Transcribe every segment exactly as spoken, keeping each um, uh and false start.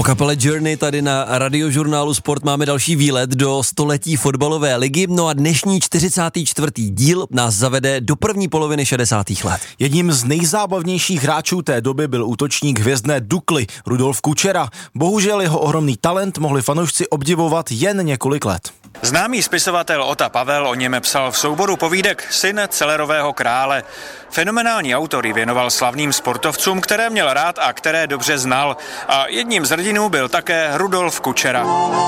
kapele Journey tady na Radiožurnálu Sport máme další výlet do století fotbalové ligy. No a dnešní čtyřicátý čtvrtý díl nás zavede do první poloviny šedesátých let. Jedním z nejzábavnějších hráčů té doby byl útočník hvězdné Dukly Rudolf Kučera. Bohužel jeho ohromný talent mohli fanoušci obdivovat jen několik let. Známý spisovatel Ota Pavel o něm psal v souboru povídek Syn Celerového krále. Fenomenální autor ji věnoval slavným sportovcům, které měl rád a které dobře znal. A jedním z hrdinů byl také Rudolf Kučera.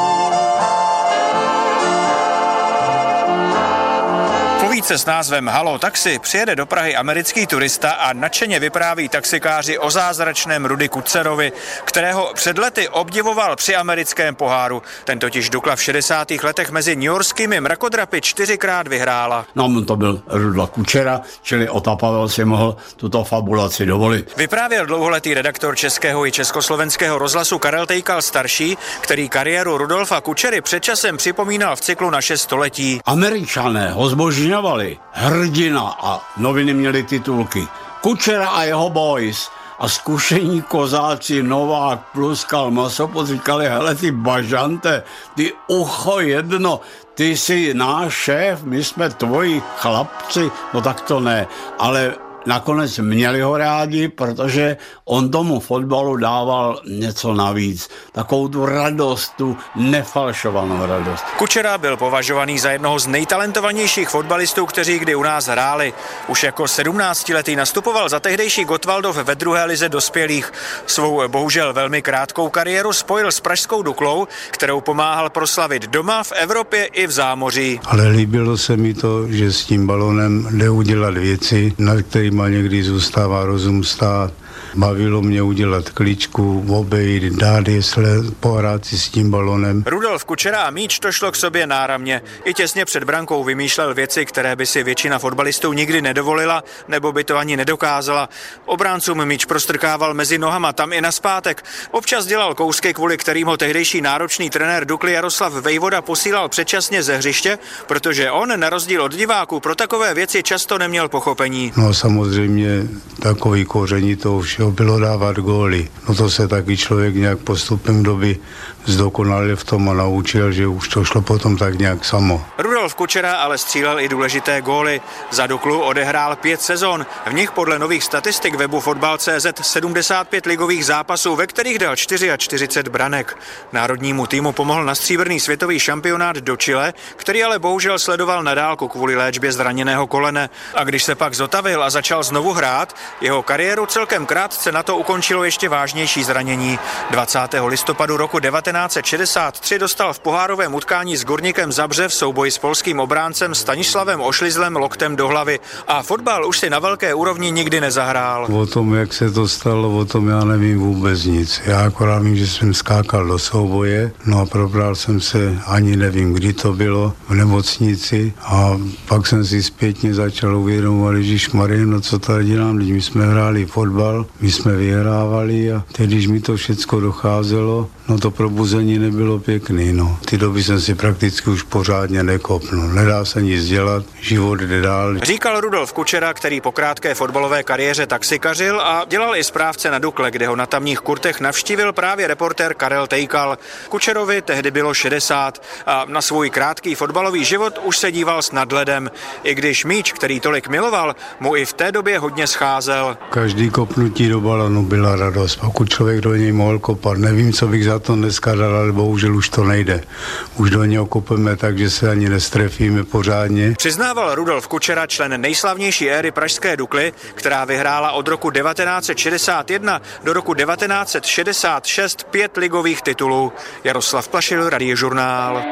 Povídce s názvem Halo taxi přijede do Prahy americký turista a nadšeně vypráví taxikáři o zázračném Rudy Kučerovi, kterého před lety obdivoval při americkém poháru. Ten totiž Dukla v šedesátých letech mezi newyorskými mrakodrapy čtyřikrát vyhrála. No, to byl Rudla Kučera, čili Ota Pavel si mohl tuto fabulaci dovolit. Vyprávěl dlouholetý redaktor českého i československého rozhlasu Karel Tejkal starší, který kariéru Rudolfa Kučery před časem připomínal v cyklu Naše století. Američané ho zbožňovali. Hrdina a noviny měly titulky Kučera a jeho boys a zkušení kozáci Novák plus Kalmasopot říkali, hele ty bažante, ty ucho jedno, ty jsi náš šéf, my jsme tvoji chlapci, no tak to ne, ale nakonec měli ho rádi, protože on tomu fotbalu dával něco navíc. Takovou tu radost, tu nefalšovanou radost. Kučera byl považovaný za jednoho z nejtalentovanějších fotbalistů, kteří kdy u nás hráli. Už jako sedmnáctiletý nastupoval za tehdejší Gottwaldov ve druhé lize dospělých. Svou bohužel velmi krátkou kariéru spojil s pražskou Duklou, kterou pomáhal proslavit doma, v Evropě i v zámoří. Ale líbilo se mi to, že s tím balonem jde udělat věci, na kterýma někdy zůstává rozum stát. Bavilo mě udělat kličku, obejít, dát jesle, pohrát si s tím balonem. Rudolf Kučera a míč to šlo k sobě náramně. I těsně před brankou vymýšlel věci, které by si většina fotbalistů nikdy nedovolila, nebo by to ani nedokázala. Obráncům míč prostrkával mezi nohama tam i naspátek. Občas dělal kousky, kvůli kterým ho tehdejší náročný trenér Dukly Jaroslav Vejvoda posílal předčasně ze hřiště, protože on na rozdíl od diváků pro takové věci často neměl pochopení. No samozřejmě takový koření toho všeho bylo dávat góly. No to se taky člověk nějak postupem doby zdokonalil v tom a naučil, že už to šlo potom tak nějak samo. Rudolf Kučera ale střílel i důležité góly. Za Duklu odehrál pět sezon. V nich podle nových statistik webu fotbal tečka cé zet sedmdesát pět ligových zápasů, ve kterých dal čtyřicet čtyři branek. Národnímu týmu pomohl na stříbrný světový šampionát do Chile, který ale bohužel sledoval na dálku kvůli léčbě zraněného kolene. A když se pak zotavil a začal znovu hrát, jeho kariéru celkem krátce na to ukončilo ještě vážnější zranění. dvacátého listopadu roku devatenáct set šedesát tři dostal v pohárovém utkání s Górnikem Zabrze v souboji s polským obráncem Stanislavem Ošlizlem loktem do hlavy a fotbal už si na velké úrovni nikdy nezahrál. O tom, jak se to stalo, o tom já nevím vůbec nic. Já akorát vím, že jsem skákal do souboje, no a probral jsem se, ani nevím, kdy to bylo, v nemocnici a pak jsem si zpětně začal uvědomovat, ježišmarja, no co tady dělám, když my jsme hráli fotbal, my jsme vyhrávali a teď, když mi to všecko docházelo, no to probuzení nebylo pěkný, no. Ty doby jsem si prakticky už pořádně nekopnul. Nedá se nic dělat, život jde dál. Říkal Rudolf Kučera, který po krátké fotbalové kariéře taxikařil a dělal i správce na Dukle, kde ho na tamních kurtech navštívil právě reportér Karel Tejkal. Kučerovi tehdy bylo šedesát a na svůj krátký fotbalový život už se díval s nadhledem. I když míč, který tolik miloval, mu i v té době hodně scházel. Každý kopnutí do balonu byla radost, pokud člověk do něj mohl kopat. Nevím, co bych za to dneska dal, ale bohužel už to nejde. Už do něho kopeme tak, že se ani nestrefíme pořádně. Přiznával Rudolf Kučera, člen nejslavnější éry pražské Dukly, která vyhrála od roku devatenáct set šedesát jedna do roku devatenáct set šedesát šest pět ligových titulů. Jaroslav Plašil, Radiožurnál.